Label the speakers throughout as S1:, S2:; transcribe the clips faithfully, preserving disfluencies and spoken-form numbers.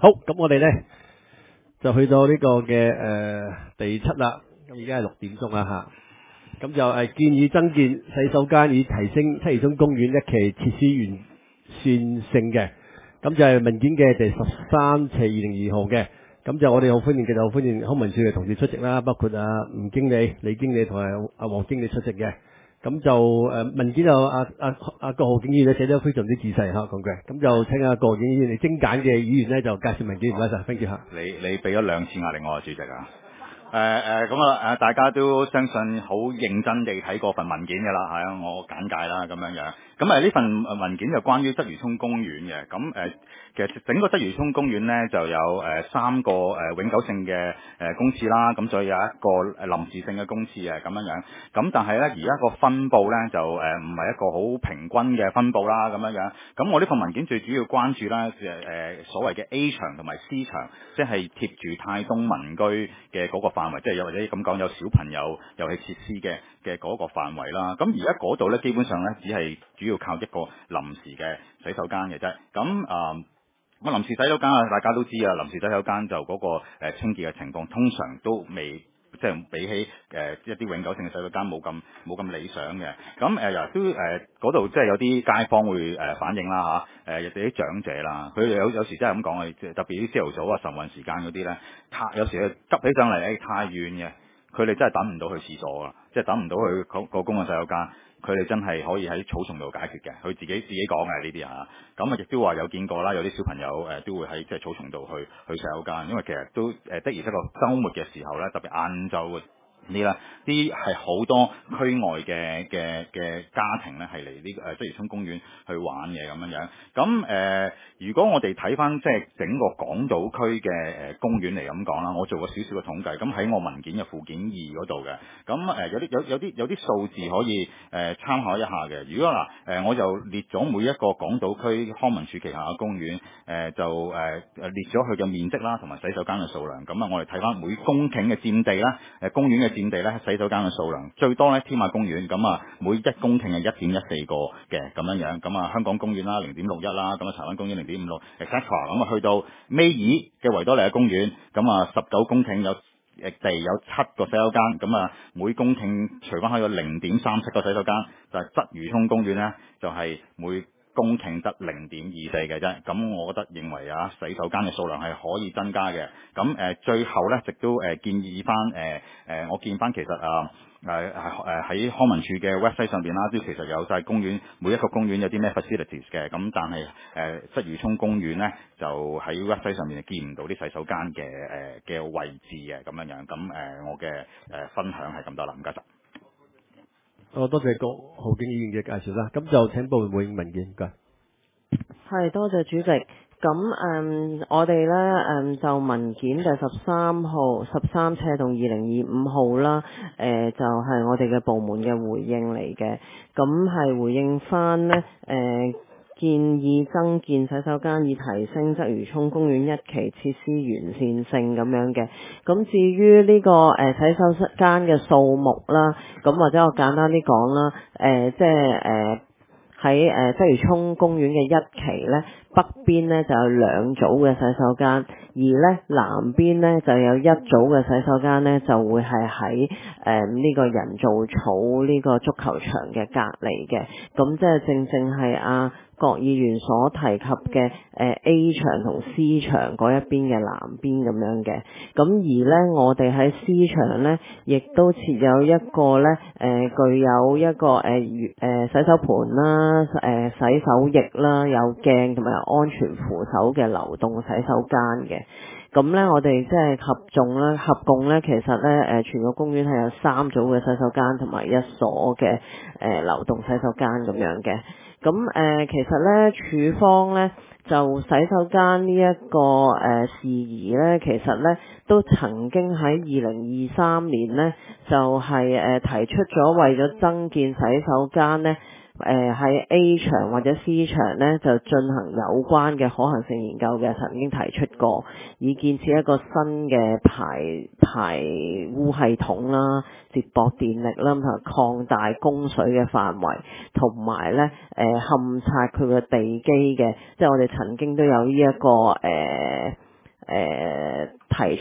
S1: 好，咁我哋咧就去到呢個嘅誒、呃、第七啦。咁而家係六點鐘啦吓，咁就係建議增建洗手間以提升鰂魚涌公園一期設施完善性嘅。咁就係文件嘅第十三斜二零二號嘅。咁就我哋好歡迎，繼續好歡迎康文署嘅同事出席啦，包括啊吳經理、李經理同埋阿黃經理出席嘅。咁就誒、呃、文件就阿阿阿郭浩景議員咧寫得非常之仔細嚇講嘅，咁就請阿郭浩景議員嚟精簡嘅議員咧就介紹文件，唔該晒，thank you嚇。
S2: 你你俾咗兩次壓力我啊，主席啊！誒誒咁啊誒，大家都相信好認真地睇過份文件嘅啦，係啊，我簡介啦咁樣樣。咁誒呢份文件就關於鰂魚涌公園嘅。咁誒、呃、其實整個鰂魚涌公園咧就有誒、呃、三個誒、呃、永久性嘅誒、呃、公廁啦，咁再有一個誒臨時性嘅公廁嘅咁樣樣。咁但係咧而家個分佈咧就誒唔係一個好平均嘅分佈啦咁樣樣。咁我呢份文件最主要關注咧誒誒所謂嘅 A 場同埋 C 場，即係貼住泰東民居嘅嗰個範圍，即係有或者咁講有小朋友遊戲設施嘅嘅嗰個範圍啦。咁而家嗰度咧基本上咧只係主要靠一個臨時嘅洗手間嘅啫。咁啊，咁、呃、臨時洗手間啊，大家都知啊，臨時洗手間就嗰、那個、呃、清潔嘅情況通常都未。即係比起誒、呃、一啲永久性嘅洗手間冇咁冇咁理想嘅。咁誒又都誒嗰度即係有啲街坊會誒、呃、反映啦嚇，誒有啲長者啦，佢哋有有時真係咁講嘅，特別啲朝頭早啊晨運時間嗰啲咧，太有時佢急起上嚟誒太遠嘅，佢哋真係等唔到去廁所啊，即係等唔到去個個公共洗手間。佢哋真係可以喺草叢度解決嘅，佢自己自己講嘅呢啲嚇，咁啊亦都話有見過啦，有啲小朋友誒、呃、都會喺即係草叢度去去洗手間，因為其實都誒、呃、的而且確週末嘅時候咧，特別晏晝呢啦，啲係好多區外嘅嘅嘅家庭咧係嚟呢個誒鰂魚涌公園去玩嘅咁樣樣。咁誒、呃，如果我哋睇翻即係整個港島區嘅誒公園嚟咁講啦，我做過少少嘅統計，咁喺我文件嘅附件二嗰度嘅，咁誒、呃、有啲有有啲有啲數字可以誒、呃、參考一下嘅。如果嗱誒、呃，我就列咗每一個港島區康文署旗下嘅公園，誒、呃、就誒誒、呃、列咗佢嘅面積啦，同埋洗手間嘅數量。咁啊，我哋睇翻每公頃嘅佔地啦，誒、呃、公園嘅佔地咧，洗手間嘅數量最多咧，添馬公園咁啊，每一公頃係一點一四個嘅咁樣樣，咁啊香港公園啦零點六一啦，咁啊柴灣公園零點五六 et cetera 咁啊去到尾二嘅維多利亞公園，咁啊十九公頃有誒地有七個洗手間，咁啊每公頃除翻開有零點三七個洗手間，就係鰂魚涌公園咧就係、是、每公頃得零點二四嘅啫，咁我覺得認為啊洗手間嘅數量係可以增加嘅。咁誒、呃、最後咧，亦都誒、呃、建議翻誒誒，我見翻其實啊誒誒喺康文署嘅 website 上邊啦，都其實有晒公園每一個公園有啲咩 facilities 嘅，咁但係誒鰂魚涌公園咧就喺 website 上面係見唔到啲洗手間嘅誒嘅位置嘅咁樣樣。咁誒、呃、我嘅誒、呃、分享係咁多啦，唔該晒。
S1: 哦，多謝郭浩景議員嘅介紹啦。咁就請部門回應文件，唔該。
S3: 係，多謝主席。咁誒、嗯，我哋咧誒就文件第十三號、十三斜同二零二五號啦，誒、呃、就係、是、我哋嘅部門嘅回應嚟嘅。咁係回應翻咧誒建議增建洗手間以提升鰂魚涌公園一期設施完善性咁樣嘅。咁至於呢、這個誒、呃、洗手間嘅數目啦，咁或者我簡單啲講啦，誒、呃、即係誒。呃喺誒鰂魚涌公園嘅一期咧，北邊咧就有兩組嘅洗手間，而咧南邊咧就有一組嘅洗手間咧，就會係喺誒呢個人造草呢個足球場嘅隔離嘅。咁即係正正係阿郭議員所提及嘅誒 A 場同 C 場嗰一邊嘅南邊咁樣嘅。咁而咧我哋喺 C 場咧，亦都設有一個咧誒、呃、具有一個誒誒、呃、洗手盆啦、誒、呃、洗手液啦、有鏡同埋安全扶手嘅流動洗手間嘅。咁咧我哋即係合眾咧合共咧，其實咧誒、呃、全個公園係有三組嘅洗手間同埋一所嘅誒、呃、流動洗手間咁樣嘅。咁誒、呃，其實咧，處方咧就洗手間呢一個誒、呃、事宜咧，其實咧都曾經喺二零二三年咧，就係、是、誒、呃、提出咗為咗增建洗手間咧。誒喺、呃、A 場或者 C 場咧就進行有關嘅可行性研究嘅，曾經提出過，以建設一個新嘅排排污系統啦、接駁電力啦，同埋擴大供水嘅範圍，同埋咧誒勘察佢嘅地基嘅，即係我哋曾經都有呢、這、一個誒。呃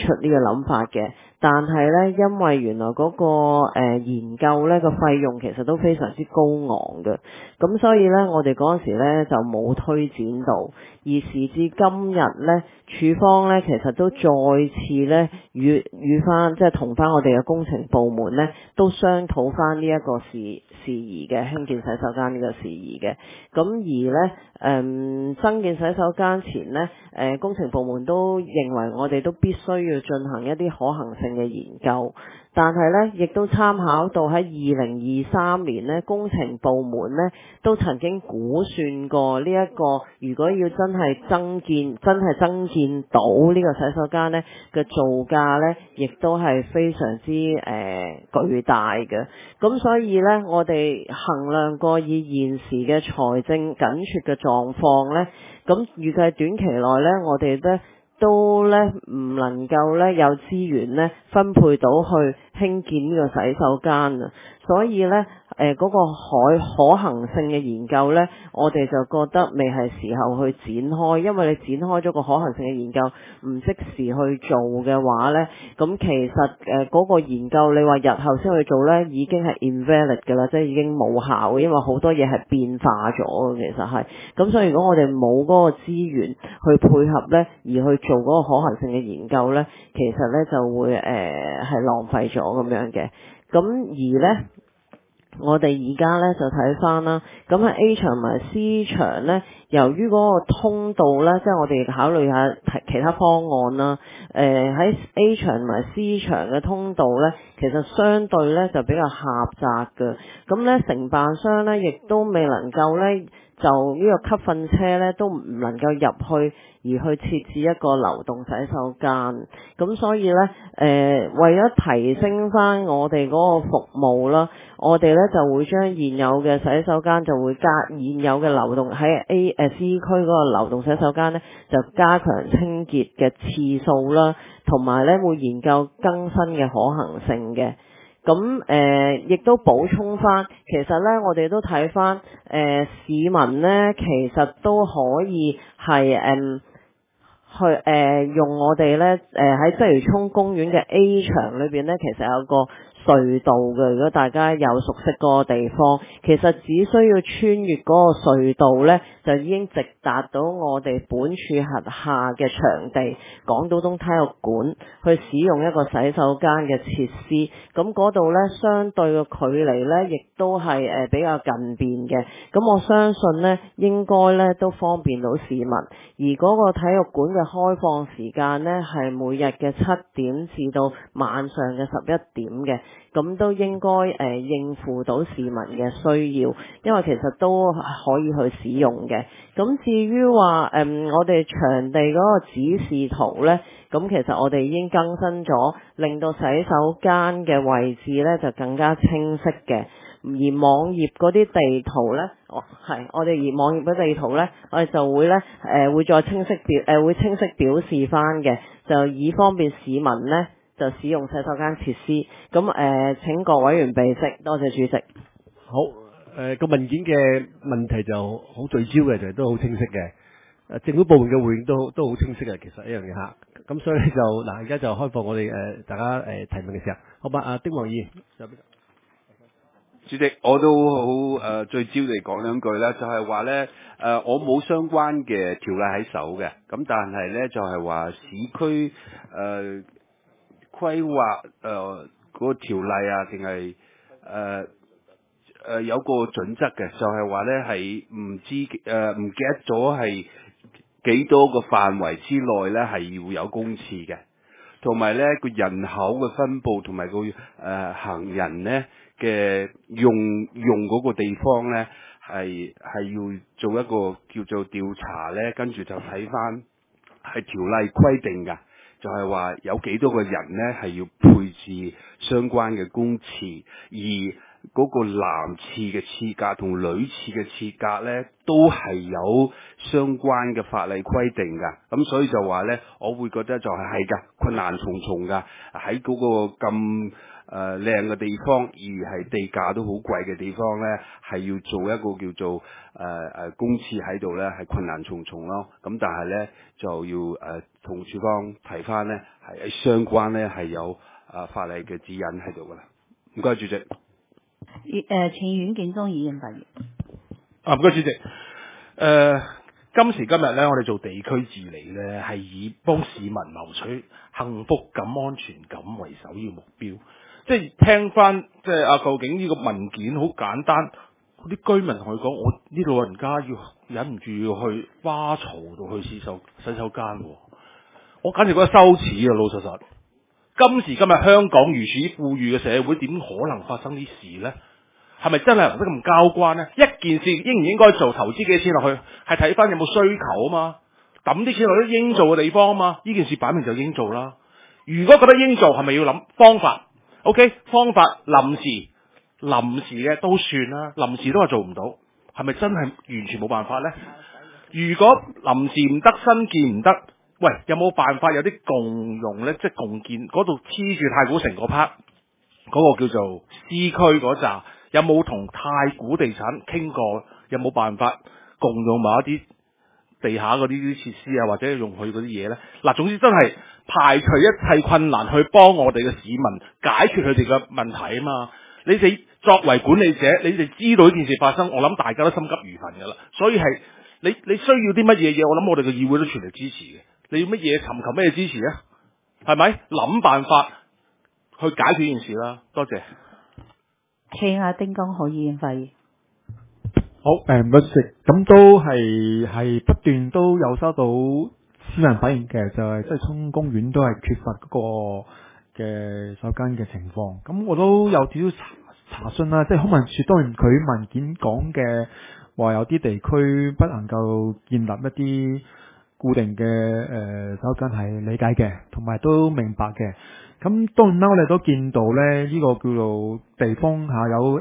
S3: 出呢個諗法嘅。但係呢，因為原來嗰、個、呃、研究呢個費用其實都非常之高昂嘅，咁所以呢，我哋嗰陣時呢就冇推展到。而時至今日呢，處方呢其實都再次呢與與翻即係同翻我哋嘅工程部門呢都商討翻呢一個事事宜嘅興建洗手間呢個事宜嘅。咁而呢，誒、嗯、增建洗手間前呢，誒、呃、工程部門都認為我哋都必須要進行一啲可行性嘅研究。但係呢，亦都參考到喺二零二三年呢，工程部門呢都曾經估算過呢、這、一個，如果要真係增建，真係增建到呢個洗手間呢嘅造價呢，亦都係非常之誒、呃、巨大嘅。咁所以呢，我哋衡量過以現時嘅財政緊絀嘅狀況呢，咁預計短期內呢，我哋呢都咧唔能夠咧有資源咧分配到去興建呢個洗手間啊，所以咧誒嗰個可可行性嘅研究咧，我哋就覺得未係時候去展開，因為你展開咗個可行性嘅研究，唔即時去做嘅話咧，咁其實誒嗰個研究你話日後先去做咧，已經係 invalid 㗎啦，即係已經冇效嘅，因為好多嘢係變化咗嘅，其實係。咁所以如果我哋冇嗰個資源去配合咧，而去做嗰個可行性嘅研究咧，其實咧就會誒係、呃、浪費咗咁樣嘅。咁而咧，我哋而家咧就睇翻啦。咁喺 A 場同埋 C 場咧，由於嗰個通道咧，即係我哋考慮下其他方案啦。誒、呃、喺 A 場同埋 C 場嘅通道咧，其實相對咧就比較狹窄嘅。咁咧承辦商咧亦都未能夠咧，就呢個吸糞車咧都唔能夠入去，而去設置一個流動洗手間。咁所以咧，誒、呃、為咗提升翻我哋嗰個服務啦，我哋咧就會將現有嘅洗手間就會加現有嘅流動喺 A 誒 C 區嗰個流動洗手間咧，就加強清潔嘅次數啦，同埋咧會研究更新嘅可行性嘅。咁誒，亦、呃、都補充翻，其實咧，我哋都睇翻誒市民咧，其實都可以係誒、嗯、去誒、呃、用我哋咧誒喺鰂魚涌公園嘅 A 場裏邊咧，其實有個隧道嘅。如果大家有熟悉嗰個地方，其實只需要穿越嗰個隧道咧，就已經直達到我哋本處轄下嘅場地港島東體育館，去使用一個洗手間嘅設施。咁嗰度咧，相對嘅距離咧，亦都係誒比較近便嘅。咁我相信咧，應該咧都方便到市民。而嗰個體育館嘅開放時間咧，係每日嘅七點至到晚上嘅十一點嘅。咁都應該誒、呃、應付到市民嘅需要，因為其實都可以去使用嘅。咁至於話誒我哋場地嗰個指示圖咧，咁其實我哋已經更新咗，令到洗手間嘅位置咧就更加清晰嘅。而網頁嗰啲地圖咧，哦係，我哋而網頁嗰地圖咧，我哋就會咧誒、呃、會再清晰表誒、呃、會清晰表示翻嘅，就以方便市民咧就使用洗手間設施。咁誒、呃、請各委員備悉，多謝主席。
S1: 好，誒個文件嘅問題就好聚焦嘅，就係都好清晰嘅。誒政府部門嘅回應都都好清晰嘅，其實一樣嘢嚇。咁所以咧就嗱，而家就開放我哋誒大家誒提問嘅時候，好嘛？阿丁王議員，
S4: 主席，我都好誒聚焦地講兩句啦，就係話咧誒，我冇相關嘅條例喺手嘅，咁但係咧就係話市區誒規劃誒嗰個條例啊，定係誒誒有個準則嘅，就係話咧係唔知誒唔記得咗係幾多個範圍之內咧係要有公廁嘅，同埋咧個人口嘅分佈同埋個誒行人咧嘅用用嗰個地方咧，係係要做一個叫做調查咧，跟住就睇翻係條例規定㗎，就係話有幾多個人咧係要配置相關嘅公廁，而嗰個男廁嘅廁格同女廁嘅廁格咧，都係有相關嘅法例規定㗎。咁所以就話咧，我會覺得就係係㗎，困難重重㗎。喺嗰個咁誒靚嘅地方，而係地價都好貴嘅地方咧，係要做一個叫做誒誒、呃、公廁喺度咧，係困難重重咯。咁但係咧就要誒同處方提翻咧，係相關咧係有啊法例嘅指引喺度噶啦。唔該，主席。
S5: 誒、呃，請阮建宗議員發言。
S6: 啊，唔該，主席。誒、呃，今時今日咧，我哋做地區治理咧，係以幫市民謀取幸福感、安全感為首要目標。即係聽翻，即係啊，究竟呢個文件好簡單，啲居民同佢講，我啲老人家要忍唔住要去花槽度去洗手洗手間喎，我簡直覺得羞恥啊！老實實，今時今日香港如此富裕嘅社會，點可能發生啲事呢？係咪真係唔得咁交關呢？一件事應唔應該做，投資幾多錢落去，係睇翻有冇需求啊嘛，抌啲錢落啲應做嘅地方啊嘛，呢件事擺明就應做啦。如果覺得應做，係咪要諗方法 ？OK， 方法臨時臨時嘅都算啦，臨時都係做唔到，係咪真係完全冇辦法呢？如果臨時唔得，新建唔得，喂，有冇辦法有啲共用呢？即係共建嗰度黐住太古城嗰 part 嗰個叫做 C 區嗰扎，有冇同太古地產傾過？有冇辦法共用某一啲地下嗰啲啲設施啊，或者用佢嗰啲嘢呢？嗱，總之真係排除一切困難去幫我哋嘅市民解決佢哋嘅問題啊嘛！你哋作為管理者，你哋知道呢件事發生，我諗大家都心急如焚㗎啦。所以係你你需要啲乜嘢嘢，我諗我哋嘅議會都全力支持嘅。你要乜嘢尋求咩支持啊？係咪諗辦法去解決呢件事啦？多謝。
S5: 請阿丁江好議員發言。
S7: 好，誒唔該主席，咁都係係不斷都有收到市民反映嘅，就係即係涌公園都係缺乏嗰個嘅手間嘅情況。咁我都有少少查查詢啦，即係康文署當然佢文件講嘅話有啲地區不能夠建立一啲固定嘅誒手間係理解嘅，同埋都明白嘅。咁當然啦，我哋都見到咧，呢、這個叫做地方下有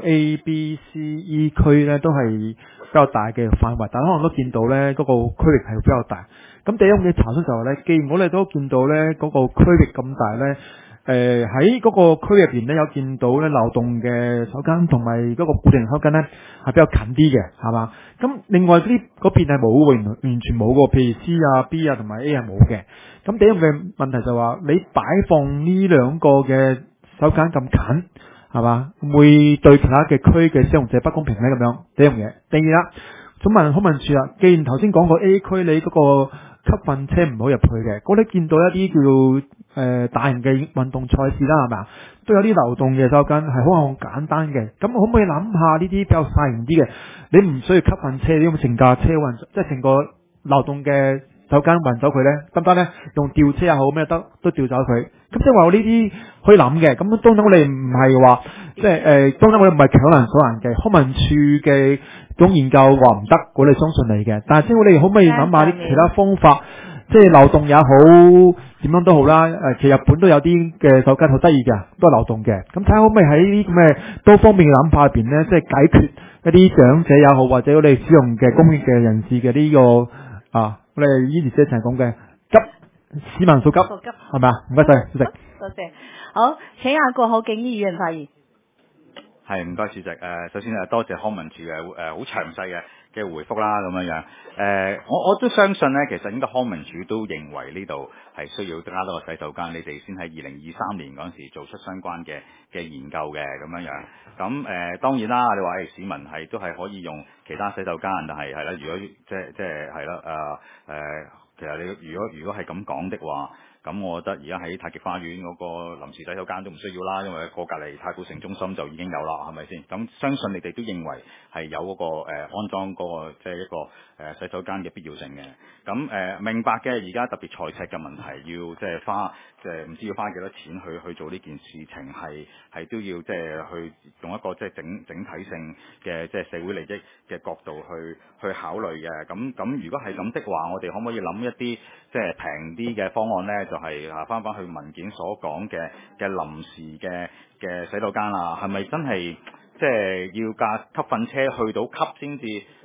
S7: A、B、C、E 區咧，都係比較大嘅範圍，但可能都見到咧，嗰、那個區域係比較大。咁第一樣嘅查詢就係咧，既然我哋都見到咧，嗰、那個區域咁大咧，誒喺嗰個區入邊咧有見到咧流動嘅手間同埋嗰個固定手間咧係比較近啲嘅，係嘛？咁另外嗰啲嗰邊係冇，完完全冇嘅，譬如 C 啊、B 啊同埋 A 係冇嘅。咁第一樣嘅問題就話，你擺放呢兩個嘅手間咁近，係嘛？會對其他嘅區嘅使用者不公平咧？咁樣第一樣嘢。第二啦，想問康文署啦，既然頭先講過 A 區你嗰個吸糞車唔好入去嘅，嗰啲見到一啲叫做誒、呃、大型嘅運動賽事啦，係嘛？都有啲流動嘅手間係好簡單嘅，咁可唔可以諗下呢啲比較細型啲嘅？你唔需要吸糞車，你用成架車運，即係成個流動嘅手間運走佢咧，得唔得咧？用吊車又好咩得，都吊走佢。咁即係話我呢啲可以諗嘅。咁當然我哋唔係話即係誒，當然我哋唔係強人所難嘅。康文署嘅種研究話唔得，我哋相信你嘅。但係即係我哋可唔可以諗下啲其他方法？即係流動也好，點樣都好啦。誒，其實日本都有啲嘅手間好得意嘅，都係流動嘅。咁睇下可唔可以喺呢啲咁嘅多方面嘅諗法入邊咧，即係解決一啲長者也好，或者我哋使用嘅公益嘅人士嘅呢、這個啊，我哋依啲一齊講嘅急市民所急，係咪啊？唔該晒，主席。
S5: 多謝。好，請阿郭可敬議員發言。
S2: 係唔該，主席。誒、呃，首先誒多謝康文署嘅誒好詳細嘅嘅回覆啦，咁樣樣。誒、呃，我我都相信咧，其實應該康文署都認為呢度係需要加多個洗手間，你哋先喺二零二三年嗰陣時做出相關嘅嘅研究嘅咁樣樣。咁誒、呃、當然啦，你話誒市民係都係可以用其他洗手間，但係係啦，如果即係即係係啦誒誒，其實你如果如果係咁講的話。咁我覺得而家喺太極花園嗰個臨時洗手間都唔需要啦，因為過隔離太古城中心就已經有啦，係咪先？咁相信你哋都認為係有嗰、嗰個、呃、安裝嗰、嗰個即係一個誒、呃、洗手間嘅必要性嘅。咁誒、呃、明白嘅，而家特別財赤嘅問題，要即係花即係唔知要花幾多錢去去做呢件事情，係係都要即係去用一個即係整整體性嘅即係社會利益嘅角度去去考慮嘅。咁咁如果係咁的話，我哋可唔可以諗一啲即係平啲嘅方案咧？就係啊，翻返去文件所講嘅嘅臨時嘅嘅洗手間啦，係咪真係即係要架吸糞車去到吸先至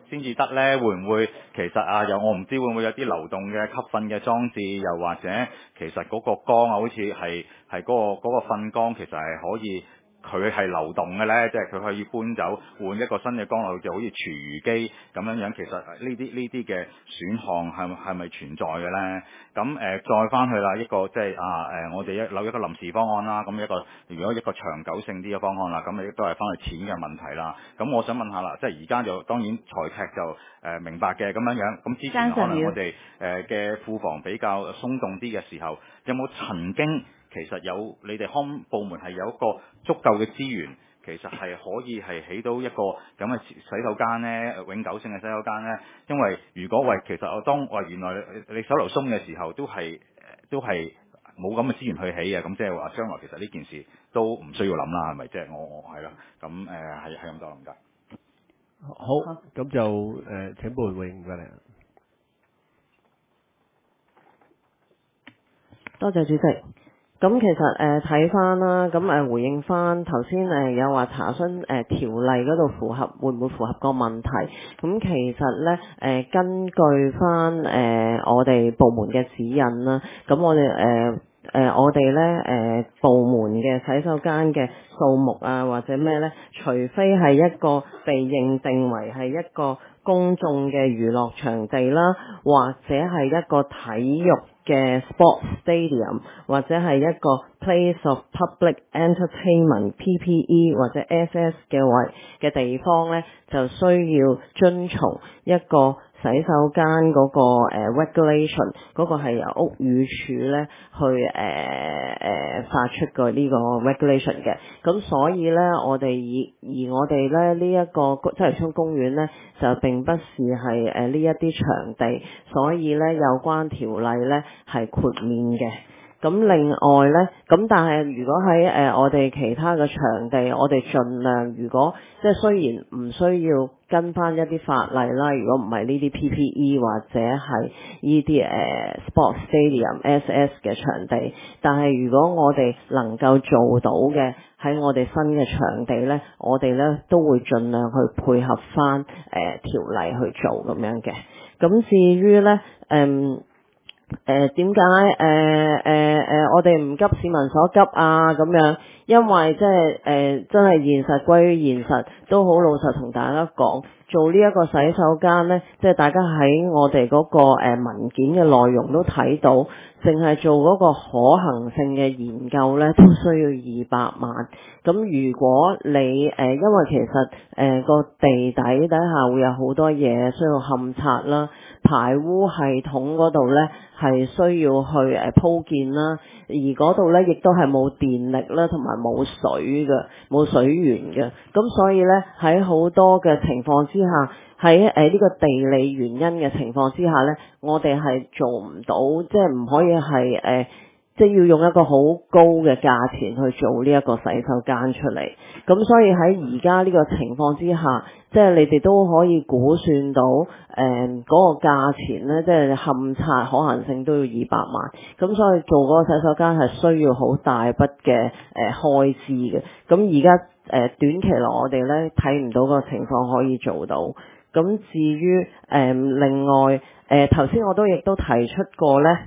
S2: 先至得呢？會唔會其實啊，又我唔知會唔會有啲流動嘅吸糞嘅裝置，又或者其實嗰個缸啊，好似係係嗰個嗰個糞缸，其實係可以。佢係流動嘅呢，即係佢可以搬走換一個新嘅缸落去，就好似廚餘機咁樣樣。其實呢啲呢啲嘅選項係係咪存在嘅呢？咁誒、呃、再翻去啦，一個即係啊誒、呃，我哋一有一個臨時方案啦。咁一個如果一個長久性啲嘅方案啦，咁亦都係翻去錢嘅問題啦。咁我想問下啦，即係而家就當然財赤就誒、呃、明白嘅咁樣樣。咁之前可能我哋誒嘅庫房比較鬆動啲嘅時候，有冇曾經？其實有你哋康部門係有一個足夠嘅資源，其實係可以係起到一個咁嘅洗手間呢，永久性嘅洗手間呢。因為如果喂，其實我當喂原來你，你手頭鬆嘅時候，都係都係冇咁嘅資源去起嘅，咁即係話將來其實呢件事都唔需要諗啦，係咪？即係我我係啦，咁誒係係咁多唔該。
S1: 好，咁就誒、呃、請部門回應唔該你。
S3: 多謝主席。咁其實誒睇翻啦，咁誒回應翻頭先誒有話查詢誒、呃、條例嗰度符合會唔會符合個問題？咁其實咧誒、呃、根據翻誒、呃、我哋部門嘅指引啦，咁我哋誒誒我哋咧誒部門嘅洗手間嘅數目啊或者咩咧，除非係一個被認定為係一個公眾嘅娛樂場地啦，或者係一個體育嘅 sports stadium 或者係一個 place of public entertainment P P E 或者 S S 嘅位嘅地方咧，就需要遵從一個洗手間嗰個誒 regulation， 嗰個係由屋宇署咧去誒誒、呃、發出個呢個 regulation 嘅。咁所以咧，我哋以而我哋咧呢一個鰂魚涌公園咧就並不是係誒呢一啲場地，所以咧有關條例咧係豁免嘅。咁另外咧，咁但係如果喺誒、呃、我哋其他嘅場地，我哋盡量如果即係雖然唔需要跟翻一啲法例啦，如果唔係呢啲 P P E 或者係呢啲誒 sports stadium S S 嘅場地，但係如果我哋能夠做到嘅喺我哋新嘅場地咧，我哋咧都會盡量去配合翻誒、呃、條例去做咁樣嘅。咁至於咧，嗯。誒點解誒誒誒我哋唔急市民所急啊咁樣？因為即係誒真係現實歸於現實，都好老實同大家講，做呢一個洗手間咧，即係大家喺我哋嗰個誒文件嘅內容都睇到，淨係做嗰個可行性嘅研究咧，都需要二百萬。咁如果你誒、呃、因為其實誒個、呃、地底底下會有好多嘢需要勘察啦。排污系統嗰度咧係需要去誒鋪建啦，而嗰度咧亦都係冇電力啦，同埋冇水嘅，冇水源嘅。咁所以咧喺好多嘅情況之下，喺誒呢個地理原因嘅情況之下咧，我哋係做唔到，即係唔可以係誒。呃即係要用一個好高嘅價錢去做呢一個洗手間出嚟，咁所以喺而家呢個情況之下，即係你哋都可以估算到誒嗰、呃那個價錢咧，即係勘察可行性都要二百萬，咁所以做嗰個洗手間係需要好大筆嘅誒、呃、開支嘅。咁而家誒短期內我哋咧睇唔到個情況可以做到。咁至於誒、呃、另外誒頭先我都亦都提出過咧。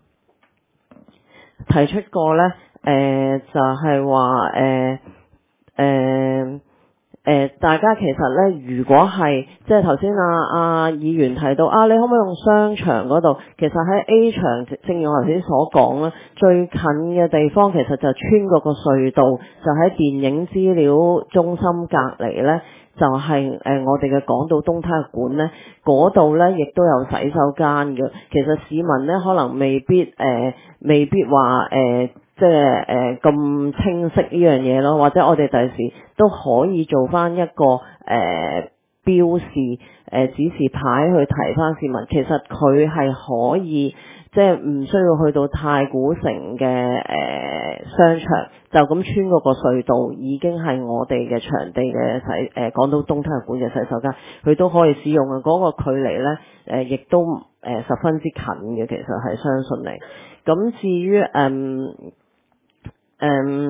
S3: 提出過咧，誒、呃、就係話誒誒誒，大家其實咧，如果係即係頭先阿阿議員提到啊，你可唔可以用商場嗰度？其實喺 A 場，正如我頭先所講啦，最近嘅地方其實就穿過個隧道，就喺電影資料中心隔離咧。就係、是、誒、呃、我哋嘅港島東體育館咧，嗰度咧亦都有洗手間嘅。其實市民咧可能未必誒、呃，未必話誒、呃，即係誒咁清晰呢樣嘢咯。或者我哋第時都可以做翻一個誒、呃、標示誒、呃、指示牌去提翻市民。其實佢係可以。即係唔需要去到太古城嘅誒、呃、商場，就咁穿過個隧道，已經係我哋嘅場地嘅洗誒、呃、港島東體育館嘅洗手間，佢都可以使用嘅。嗰、那個距離咧誒，亦、呃、都誒、呃、十分之近嘅，其實係相信你。咁至於誒誒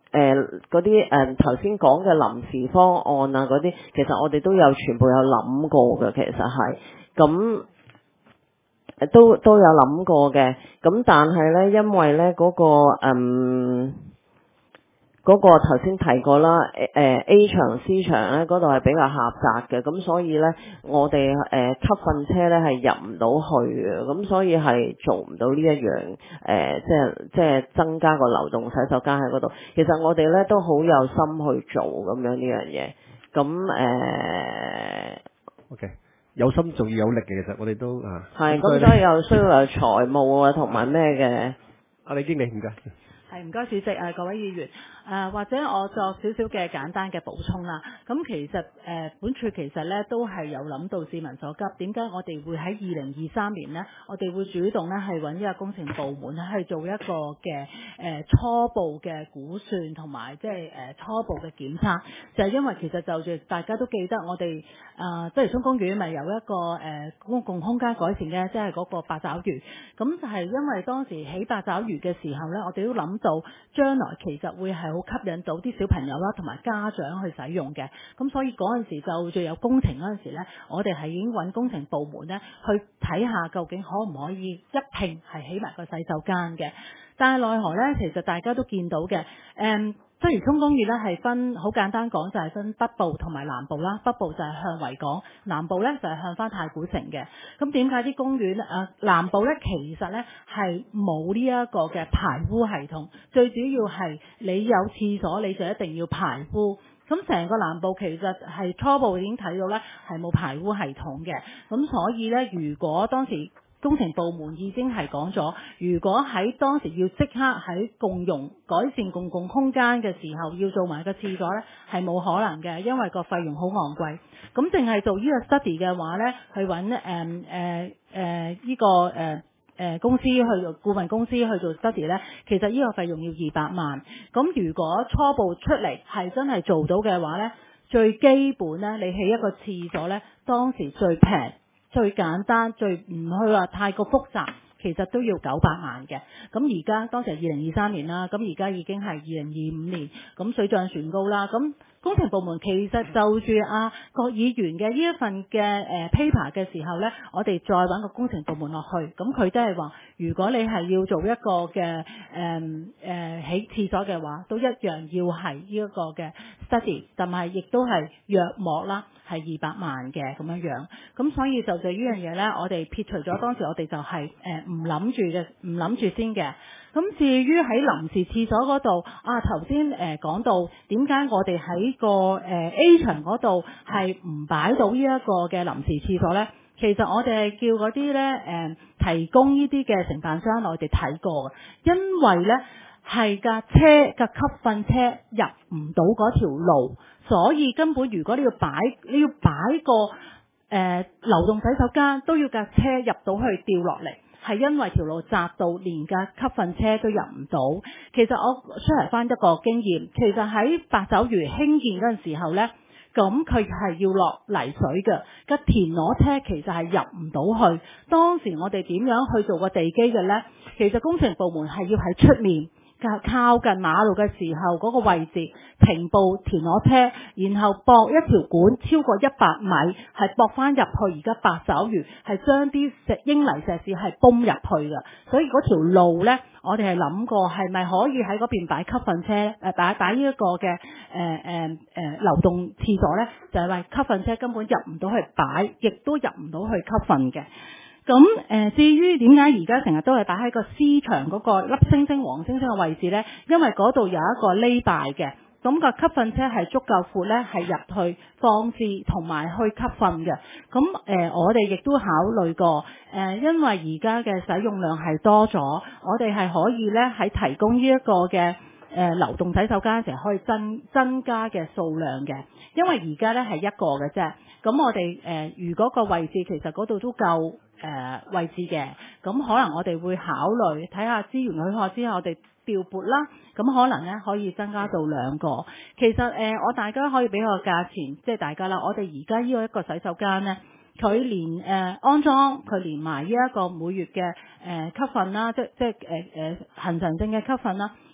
S3: 誒嗰啲誒頭先講嘅臨時方案啊嗰啲，其實我哋都有全部有諗過嘅，其實係咁誒都都有諗過嘅。咁但係咧，因為咧嗰、嗰個嗯。嗰個頭先提過啦，誒、呃、A 場 C 場咧嗰度係比較狹窄嘅，咁所以咧我哋誒、呃、吸糞車咧係入唔到去嘅，咁所以係做唔到呢一樣誒、呃，即係即係增加個流動洗手間喺嗰度。其實我哋咧都好有心去做咁樣呢樣嘢，咁誒、呃、
S1: OK， 有心仲要有力嘅，其實我哋都啊，
S3: 係咁，所以又需要有財務啊同埋咩嘅。
S1: 阿李經理唔該。
S5: 係唔該主席啊，各位議員，誒、呃、或者我作少少嘅簡單嘅補充啦。咁其實誒、呃、本處其實咧都係有諗到市民所急，點解我哋會喺二零二三年呢？我哋會主動咧係揾一個工程部門咧去做一個嘅誒、呃、初步嘅估算同埋即係誒初步嘅檢測，就係、是、因為其實就住大家都記得我哋誒鰂魚涌公園咪有一個誒、呃、公共空間改善嘅，即係嗰個八爪魚。咁就係因為當時起八爪魚嘅時候咧，我哋都諗到將來其實會係好吸引到啲小朋友啦，同埋家長去使用嘅。咁所以嗰陣時就最有工程嗰陣時咧，我哋係已經揾工程部門咧去睇下究竟可唔可以一併係起埋個洗手間嘅。但係奈何咧，其實大家都見到嘅，誒鰂魚涌公園咧係分好簡單講就係分北部同埋南部啦。北部就係向維港，南部咧就係向翻太古城嘅。咁點解啲公園誒南部咧其實咧係冇呢一個嘅排污系統？最主要係你有廁所你就一定要排污。咁成個南部其實係初步已經睇到咧係冇排污系統嘅。咁所以咧，如果當時工程部門已經係講咗，如果喺當時要即刻喺共用改善公共空間嘅時候要做埋個廁所呢，係冇可能嘅，因為個費用好昂貴。咁淨係做呢個 study 嘅話呢，去揾誒誒誒呢個誒誒、呃、公司去顧問公司去做 study 呢，其實呢個費用要二百萬。咁如果初步出嚟係真係做到嘅話呢，最基本呢，你起一個廁所呢，當時最平。最簡單、最唔去話太過複雜，其實都要九百萬嘅。咁而家當時係二零二三年啦，咁而家已經係二零二五年，咁水漲船高啦。咁工程部門其實就住啊郭議員嘅呢一份嘅誒 paper 嘅時候呢，我哋再揾個工程部門落去，咁佢都係話，如果你係要做一個嘅誒誒起廁所嘅話，都一樣要係呢一個嘅 study，但係亦都係約莫啦。係二百萬嘅咁樣樣，咁所以就就呢樣嘢呢，我哋撇除咗當時我哋就係誒唔諗住嘅，唔諗住先嘅。咁至於喺臨時廁所嗰度，啊頭先誒講到點解我哋喺個誒 A 場嗰度係唔擺到呢一個嘅臨時廁所呢？其實我哋係叫嗰啲呢誒提供呢啲嘅承辦商，我哋睇過嘅，因為呢係架車嘅吸糞車入唔到嗰條路。所以根本如果你要擺，你要擺個誒、呃、流動洗手間，都要架車入到去掉落嚟，係因為條路窄到連架吸糞車都入唔到。其實我 share 翻一個經驗，其實喺八爪魚興建嗰陣時候呢，咁佢係要落泥水嘅，個田螺車其實係入唔到去。當時我哋點樣去做個地基嘅呢？其實工程部門係要喺出面。靠近馬路嘅時候嗰個位置停部田螺車，然後駁一條管超過一百米，係駁翻入去而家八爪魚，係將啲石英泥石屎係泵入去㗎。所以嗰條路呢，我哋係諗過係咪可以喺嗰邊擺吸糞車，誒擺擺呢一個嘅誒誒誒流動廁所呢？就係話吸糞車根本入唔到去擺，亦都入唔到去吸糞嘅。咁誒、呃，至於點解而家成日都係擺喺個 C 場嗰個粒星星、黃星星嘅位置呢？因為嗰度有一個匿拜嘅，咁、個吸糞車係足夠闊呢，係入去放置同埋去吸糞嘅。咁誒、呃，我哋亦都考慮過誒、呃，因為而家嘅使用量係多咗，我哋係可以呢喺提供呢一個嘅誒、呃、流動洗手間嘅時候可以增增加嘅數量嘅，因為而家呢係一個嘅啫。咁我哋誒、呃，如果個位置其實嗰度都夠。誒、呃、位置嘅，咁可能我哋會考慮睇下資源許可之後，我哋調撥啦，咁可能咧可以增加到兩個。其實誒、呃，我大家可以俾個價錢，即係大家啦。我哋而家呢個一個洗手間咧，佢連誒、呃、安裝，佢連埋呢一個每月嘅誒、呃、吸糞啦，即即係誒誒恆常性嘅吸糞啦，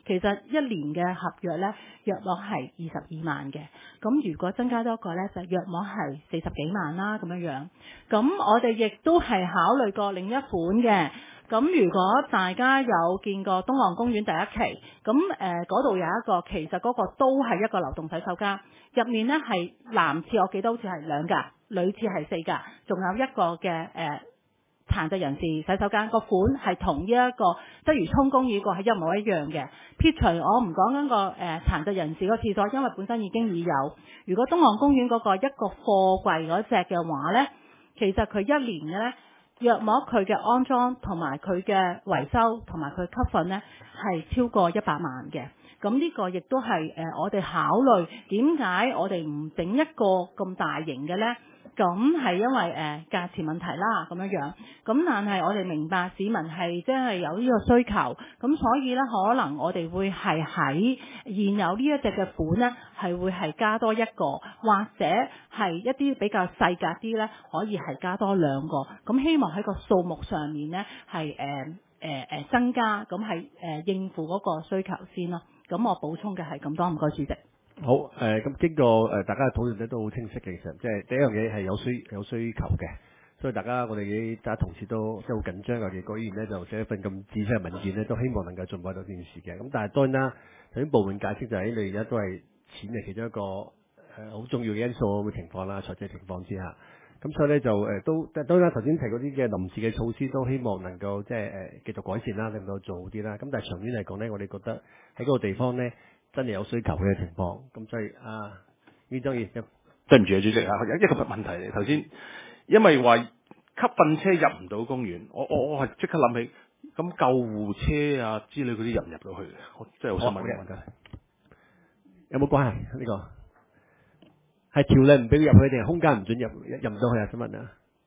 S5: 其實一年嘅合約咧，約莫係二十二萬嘅。咁如果增加多一個咧，就約莫係四十幾萬啦咁樣樣。咁我哋亦都係考慮過另一款嘅。咁如果大家有見過東岸公園第一期，咁誒嗰度有一個，其實嗰個都係一個流動洗手間，入面咧係男廁，我記得好似係兩格，女廁係四格，仲有一個嘅誒。呃殘疾人士洗手間個款係同呢一個鰂魚涌公園個係一模一樣嘅。撇除我唔講緊個誒殘疾人士個廁所，因為本身已經已有。如果東岸公園嗰個一個貨櫃嗰隻嘅話呢，其實佢一年嘅呢，約莫佢嘅安裝同埋佢嘅維修同埋佢吸粉呢係超過一百萬嘅。咁呢個亦都係誒我哋考慮點解我哋唔整一個咁大型嘅呢？咁係因為誒、呃、價錢問題啦，咁樣樣。咁但係我哋明白市民係真係有呢個需求，咁所以呢，可能我哋會係喺現有呢一隻嘅款呢，係會係加多一個，或者係一啲比較細格啲呢，可以係加多兩個。咁希望喺個數目上面呢，係誒誒誒增加，咁係誒應付嗰個需求先咯。咁我補充嘅係咁多，唔該主席。
S1: 好誒，咁、呃、經過誒、呃、大家嘅討論咧都好清晰嘅，其實即係第一樣嘢係有需有需求嘅，所以大家我哋啲大家同事都即係好緊張嘅，結果依然咧就寫一份咁仔細嘅文件咧，都希望能夠盡快到件事嘅。咁但係當然啦，頭先部門解釋就係你而家都係錢係其中一個誒好、呃、重要嘅因素嘅情況啦，財政情況之下，咁所以咧就誒、呃、都當然啦，頭先提嗰啲嘅臨時嘅措施都希望能夠即係誒、呃、繼續改善啦，令到做好啲啦。咁但係長遠嚟講咧，我哋覺得喺嗰個地方咧。真係有需求嘅情況，咁所以啊，呢張嘢
S6: 對唔住啊，主席啊，有一個問題嚟。頭先因為話吸糞車入唔到公園，我我我係即刻諗起，咁救護車啊之類嗰啲入唔入到去嘅？我真係好想問嘅問題，
S1: 有冇關係呢、呢個？係條例唔俾佢入去，定係空間唔准入入唔到去啊？想問啊？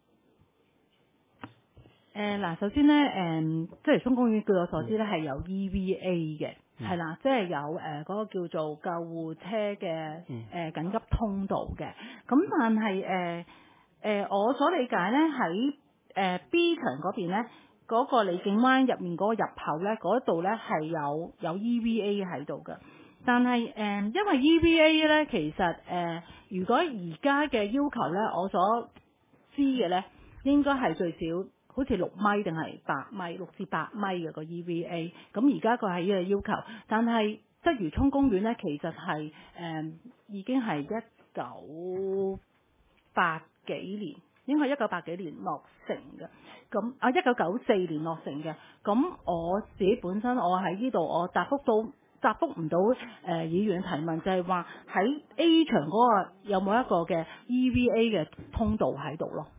S5: 誒嗱，首先咧，誒即係涌公園據我所知咧係有 E V A 嘅。係啦，即係有誒嗰、呃那個叫做救護車嘅誒、呃、緊急通道嘅。咁但係誒誒我所理解咧喺誒 B 場嗰邊咧，嗰、那個李景灣入面嗰個入口咧，嗰度咧係有有 E V A 喺度嘅。但係誒、呃、因為 E V A 咧，其實誒、呃、如果而家嘅要求咧，我所知嘅咧應該係最少。好似六米定係八米，六至八米嘅個 E V A， 咁而家佢係呢個要求，但係鰂魚涌公園咧，其實係誒、呃、已經係一九八幾年，應該係一九八幾年落成嘅，咁啊一九九四年落成嘅，咁我自己本身我喺呢度我答覆到答覆唔到誒、呃、議員提問，就係話喺 A 場嗰個有冇一個嘅 E V A 嘅通道喺度咯。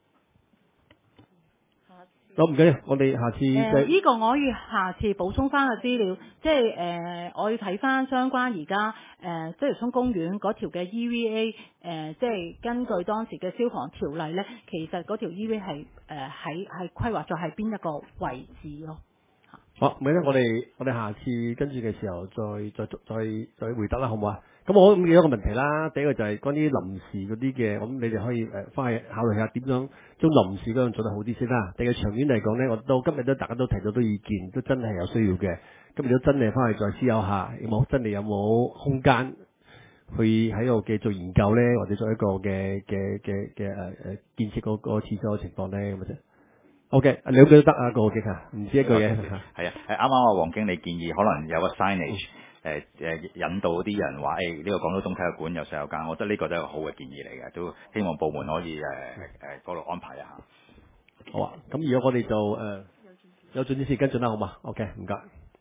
S1: 好唔緊要，我哋下次誒呢、
S5: 呃呢個我可以下次補充翻個資料，即係誒、呃、我要睇翻相關而家誒鰂魚涌公園嗰條嘅 E V A 誒、呃，即係根據當時嘅消防條例咧，其實嗰條 E V A 係誒喺係規劃咗喺邊一個位置咯。
S1: 好，唔緊要，我哋我哋下次跟住嘅時候再再再再回答啦，好唔好啊？咁我咁幾多個問題啦，第一個就係關於臨時嗰啲嘅，咁你哋可以誒翻去考慮下點樣將臨時嗰樣做得好啲先啦。第二個長遠嚟講咧，我到今日都大家都提到都意見，都真係有需要嘅。咁如果真係翻去再思考下，有冇真係有冇空間去喺度嘅做研究咧，或者做一個嘅嘅嘅嘅誒誒建設嗰個廁所嘅情況咧咁嘅啫。OK，兩句都得啊，個嘅嚇，唔知一句嘢。
S2: 係啊，係啱啱啊，黃經理建議可能有個 signage。誒誒引導啲人話誒呢個港島東體育館有洗手間，我覺得呢個都係一個好嘅建議嚟嘅，都希望部門可以誒誒嗰度安排一下。
S1: 好啊，咁如果我哋就誒、呃、有進啲事跟進啦，好嘛？OK，唔該。